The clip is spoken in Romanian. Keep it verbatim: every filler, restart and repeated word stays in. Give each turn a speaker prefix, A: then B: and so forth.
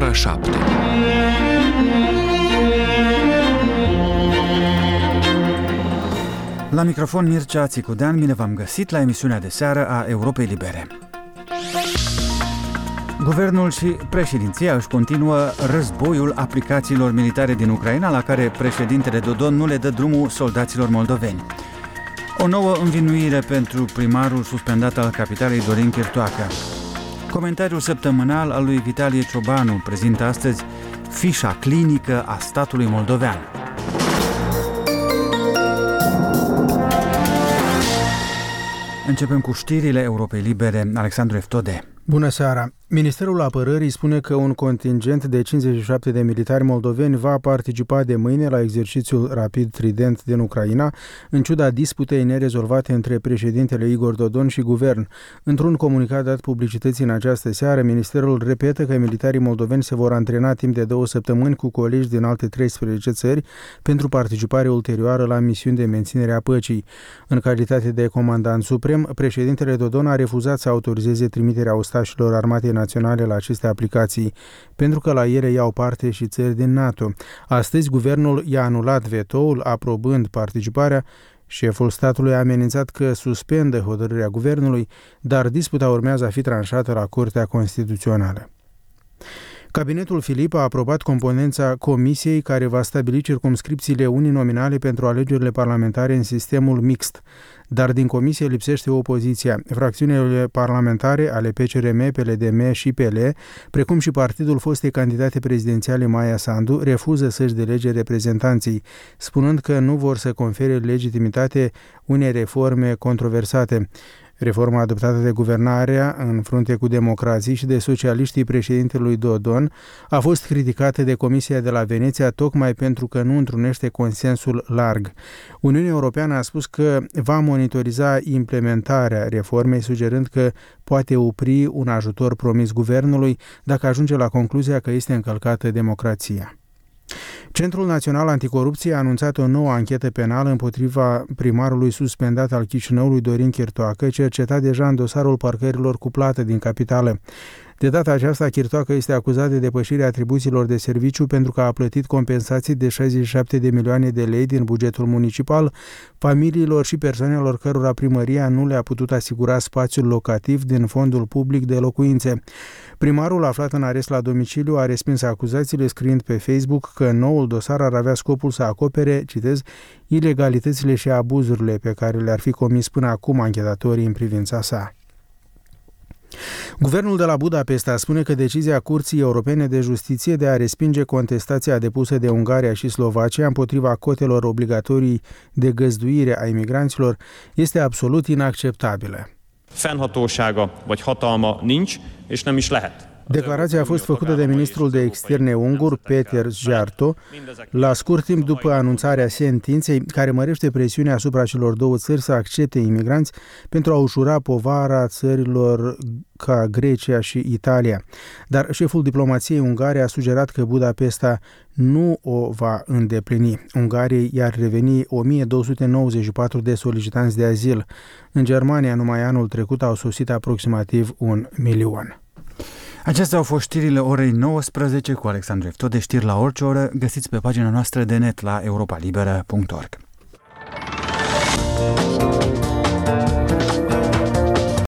A: ora șapte.
B: La microfon Mircea Țicudean, bine v-am găsit la emisiunea de seară a Europei Libere. Guvernul și președinția își continuă războiul aplicațiilor militare din Ucraina, la care președintele Dodon nu le dă drumul soldaților moldoveni. O nouă învinuire pentru primarul suspendat al capitalei Dorin Chirtoacă. Comentariul săptămânal al lui Vitalie Ciobanu prezintă astăzi fișa clinică a statului moldovean. Începem cu știrile Europei Libere. Alexandru Eftode.
C: Bună seara! Ministerul Apărării spune că un contingent de cincizeci și șapte de militari moldoveni va participa de mâine la exercițiul rapid Trident din Ucraina, în ciuda disputei nerezolvate între președintele Igor Dodon și guvern. Într-un comunicat dat publicității în această seară, ministerul repetă că militarii moldoveni se vor antrena timp de două săptămâni cu colegi din alte treisprezece țări pentru participare ulterioară la misiuni de menținere a păcii. În calitate de comandant suprem, președintele Dodon a refuzat să autorizeze trimiterea ostașilor armatei naționale la aceste aplicații, pentru că la ele iau parte și țări din NATO. Astăzi, guvernul i-a anulat vetoul, aprobând participarea. Șeful statului a amenințat că suspendă hotărârea guvernului, dar disputa urmează a fi tranșată la Curtea Constituțională. Cabinetul Filip a aprobat componența comisiei care va stabili circumscripțiile uninominale pentru alegerile parlamentare în sistemul mixt, dar din comisie lipsește opoziția. Fracțiunile parlamentare ale P C R M, P L D M și P L, precum și partidul fostei candidate prezidențiale Maia Sandu, refuză să-și delege reprezentanții, spunând că nu vor să confere legitimitate unei reforme controversate. Reforma adoptată de guvernarea în frunte cu democrații și de socialiștii președintelui Dodon a fost criticată de Comisia de la Veneția tocmai pentru că nu întrunește consensul larg. Uniunea Europeană a spus că va monitoriza implementarea reformei, sugerând că poate opri un ajutor promis guvernului dacă ajunge la concluzia că este încălcată democrația. Centrul Național Anticorupție a anunțat o nouă anchetă penală împotriva primarului suspendat al Chișinăului Dorin Chirtoacă, cercetat deja în dosarul parcărilor cu plată din capitală. De data aceasta, Chirtoacă este acuzat de depășirea atribuțiilor de serviciu pentru că a plătit compensații de șaizeci și șapte de milioane de lei din bugetul municipal familiilor și persoanelor cărora primăria nu le-a putut asigura spațiul locativ din fondul public de locuințe. Primarul, aflat în arest la domiciliu, a respins acuzațiile, scriind pe Facebook că noul dosar ar avea scopul să acopere, citez, ilegalitățile și abuzurile pe care le-ar fi comis până acum anchetatorii în privința sa. Guvernul de la Budapesta spune că decizia Curții Europene de Justiție de a respinge contestația depusă de Ungaria și Slovacia împotriva cotelor obligatorii de găzduire a imigranților este absolut inacceptabilă.
D: Fennhatósága vagy hatalma nincs, és nem is lehet.
C: Declarația a fost făcută de ministrul de externe ungur, Péter Szijjártó, la scurt timp după anunțarea sentinței care mărește presiunea asupra celor două țări să accepte imigranți pentru a ușura povara țărilor ca Grecia și Italia. Dar șeful diplomației ungare a sugerat că Budapesta nu o va îndeplini. Ungariei i-ar reveni o mie două sute nouăzeci și patru de solicitanți de azil. În Germania, numai anul trecut, au sosit aproximativ un milion.
B: Acestea au fost știrile orei nouăsprezece cu Alexandru Eftode. Știri la orice oră găsiți pe pagina noastră de net la europa liberă punct org.